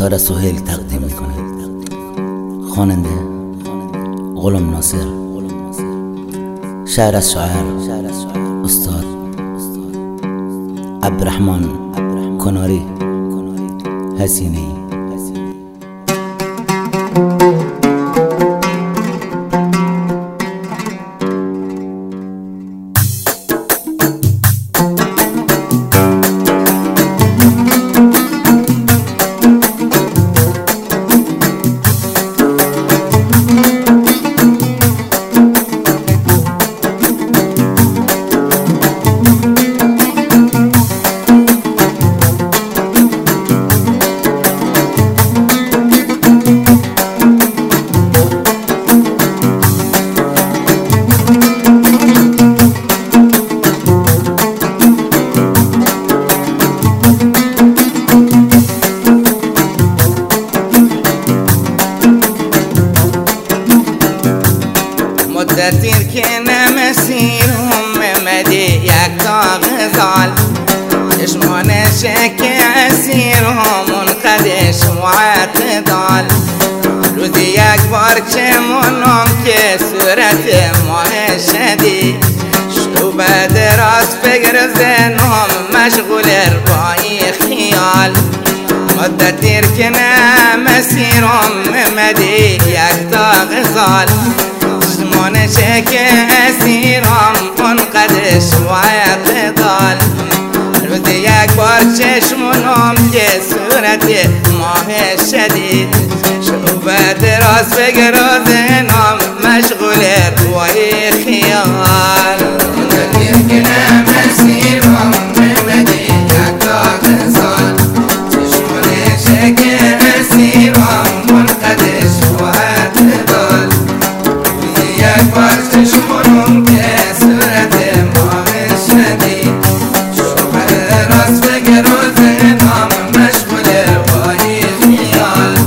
ستاره سهیل تقدیم میکنه. خواننده غلام ناصر. شعر از شاعر استاد عبدالرحمن کناری حسینی. مدتیر که نمسیرم ممدی یک تا غزال چشمان شک اسیرم منقدش و اعتدال. روزی یک بار چه منم که صورت ماه شدید شو بعد راست فکر زنم مشغول ربایی خیال. مدتیر که نمسیرم ممدی یک تا غزال چشمان شک اسیرم منقدش و اعتدال. روز یک بار چشمونم که صورت ماه شدید شو بعد راست بگر زنم مشغول روی خیال. مدتیر که نمسیرم ممدی یک تا غزال چشمان شک اسیرم منقدش و اعتدال. یک بار چشمونم که صورت ماه شدید شو بعد راست بگر زنم مشغول روی خیال.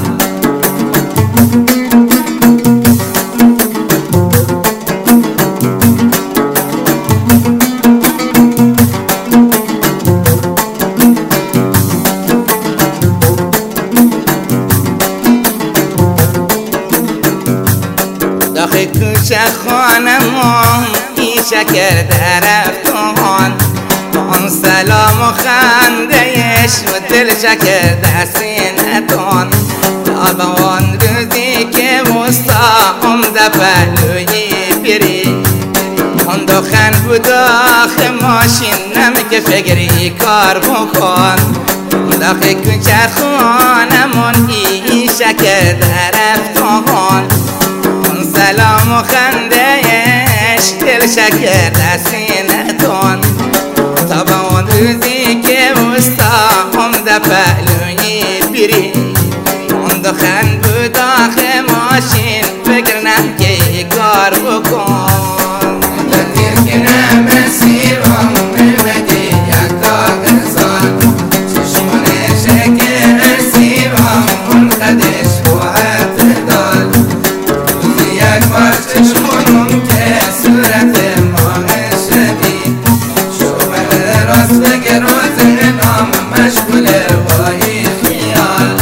داخل کوچه خانمم این شکر درفتان آن سلام و خندهش و دل شکر در سینتان. تا آن روزی که مستقیم در پهلوی بری آن دخن بود داخل ماشین نمی که فکری کار بکن. داخل کوچه خانمون این شکر درفتان سلام و خندهش دل شکر در سینتان. تا به اون روزی که مستقیم در پهلوی بری اون دخن بود داخل ماشین فکر نم که کار بکن. مدتیر که نمسیرم ممدی یک تا غزال چشمان شک اسیرم منقدش و اعتدال. یک بار چشمونم که صورت ماه شدید شو بعد راست بگر زنم مشغول روی خیال.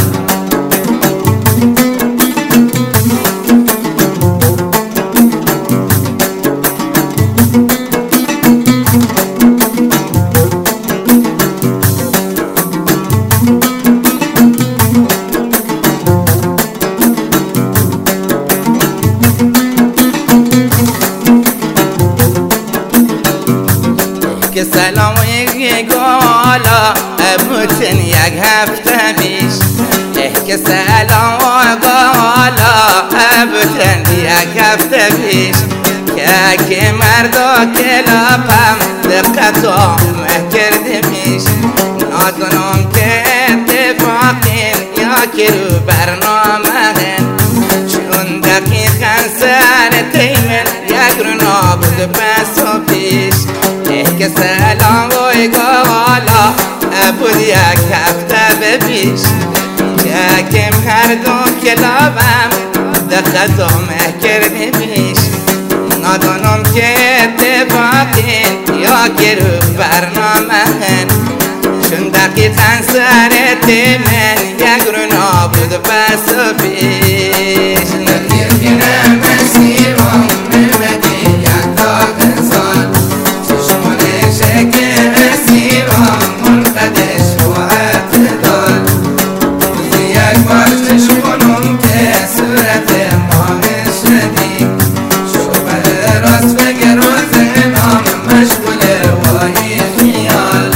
که سلام یک گالا بودن یک هفته پیش که سلام گالا بودن یک هفته پیش که مردا کلابم دقتم کرده پیش نادونم که اتفاقین یا که رو برنامه چون دقیقا سر تیمن یک رو نابود بس و پیش که سلام وی گالا بود یک هفته پیش که هر دو کلابم دقتم کرده پیش نادانم که اتفاقین یا که رو برنامه چون دقیقا سر من یک رو بود پس و پیش نتیر کنه مسیرم نمدی یک تاقنزان چشمان شکر اسیرم منقدش وحت دار روزی یک بار چشمانم که صورت ماه شدی شبه راست بگر و ذهنم مشغول وای خیال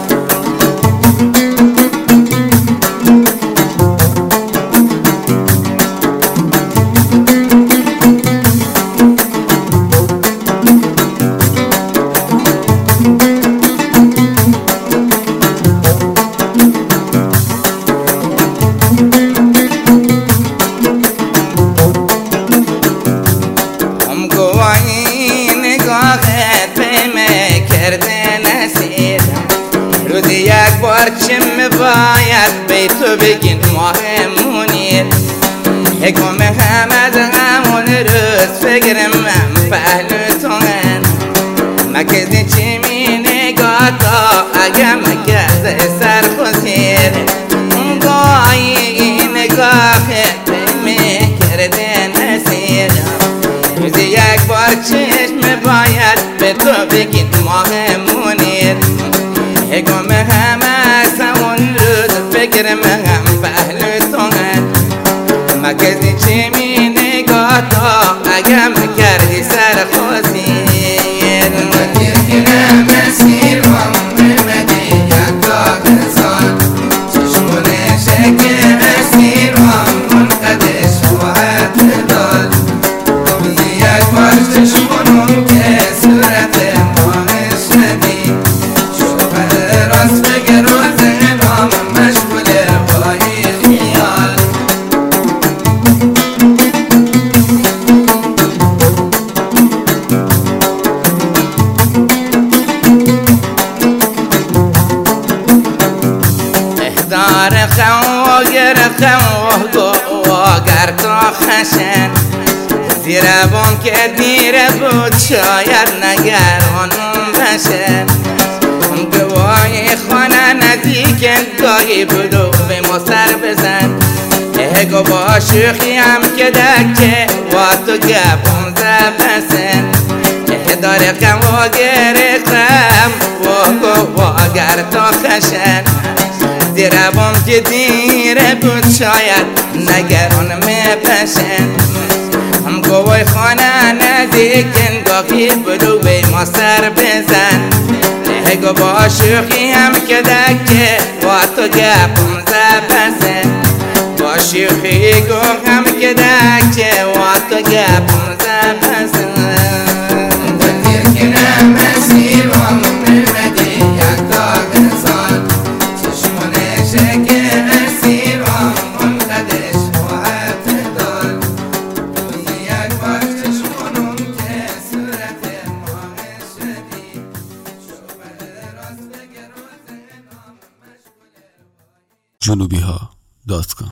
روزی یک بار چم باید به تو بگین ماه منیر حکم هم از همون روز فکرم من پهلو تو هن مکزی چی می نگاه تا اگه مکز سر خوزیر گاهی نگاه می کرده نسیر روزی یک بار چشم باید به تو بگین ماه منیر حکم هم از همون روز فکر من هم پهلو تو هن مکزی چی می نگاه تا اگم کردی سر خوزیر نتیر کنه مسیرم نمدی یک تاقنزان چشمون شکر اسیرم منقدش وحت دار روزی یک بار چشمانم که صورت ماه شدی شبه راست بگر و ذهنم مشغول وای خیال احضار خواگر خواگر تا خشن زیره بام که دیره بود شاید نگرانم بشه گواهی خانه نزدیکن گاهی بدو به ما سر بزن اگو با شوخی هم که دکه و تو گپم زبسن داره خواگر خواگر تا خشن زیره بام که دیره بود شاید نگران میپشن هم گوای خانه نزدیکن گاهی بدو به ما سر بزن اگو با شوخی هم که دکه و تو گپم زبسن با شوخی گو هم که دکه و تو گپم زبسن نتیر کنه مسیرم نمدی یک تاقنزان چشمون شکر اسیرم منقدش وحت دار روزی یک بار چشمانم که صورت ماه شدی شبه راست بگر و ذهنم مشغول جنوبیها.com